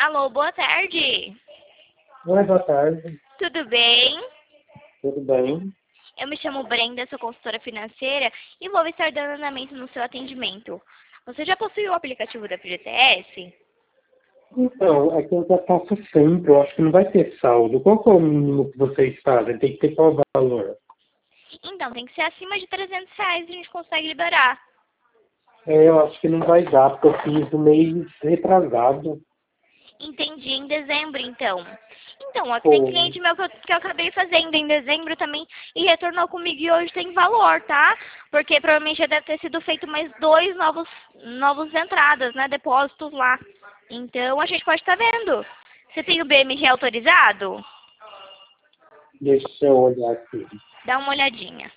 Alô, boa tarde. Oi, boa tarde. Tudo bem? Tudo bem? Eu me chamo Brenda, sou consultora financeira e vou estar dando andamento no seu atendimento. Você já possui o aplicativo da FGTS? Então, é que eu já faço sempre, eu acho que não vai ter saldo. Qual que é o mínimo que vocês fazem? Tem que ter qual valor? Então, tem que ser acima de R$ 300 e a gente consegue liberar. Eu acho que não vai dar, porque eu fiz no mês retrasado. Entendi, em dezembro então. Então, ó, tem Pô, cliente meu que eu acabei fazendo em dezembro também e retornou comigo e hoje tem valor, tá? Porque provavelmente já deve ter sido feito mais dois novos entradas, né? Depósitos lá. Então, a gente pode estar vendo. Você tem o BMG autorizado? deixa eu olhar aqui. Dá uma olhadinha.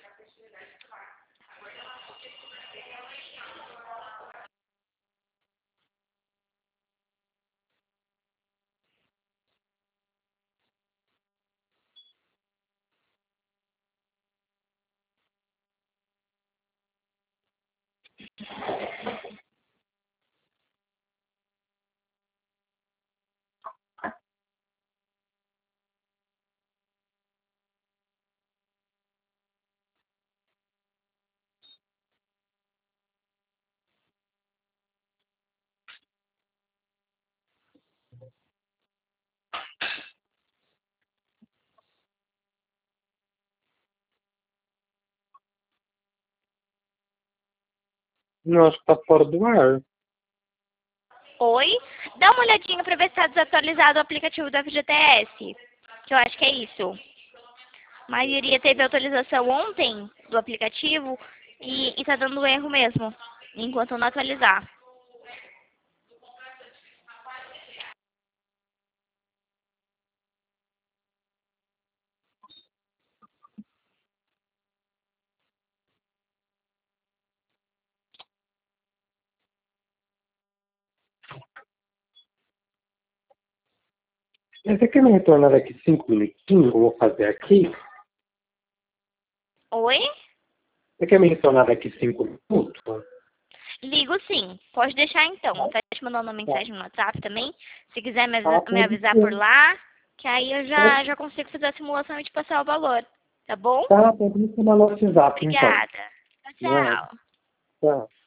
Não, acho que tá fora do ar. Oi? Dá uma olhadinha para ver se está desatualizado o aplicativo da FGTS. Que eu acho que é isso. A maioria teve atualização ontem do aplicativo e tá dando erro mesmo, enquanto eu não atualizar. Você quer me retornar daqui 5 minutinhos? Eu vou fazer aqui. Oi? Você quer me retornar daqui 5 minutos? Ligo sim. Pode deixar então. Vou até te mandar uma Tá, mensagem no WhatsApp também. Se quiser me pode avisar por ser. lá, que aí eu Pode- já consigo fazer a simulação e te passar o valor. Tá bom? Tá, pode me chamar no WhatsApp, então. Obrigada. Né? Tchau. Tá.